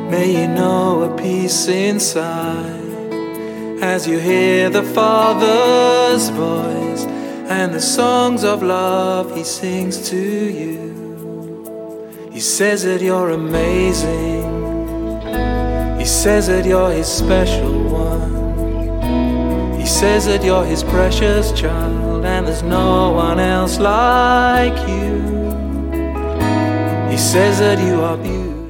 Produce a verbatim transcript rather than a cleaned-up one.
May you know a peace inside as you hear the Father's voice and the songs of love He sings to you. He says that you're amazing. He says that you're His special one. He says that you're His precious child, and there's no one else like you. He says that you are beautiful.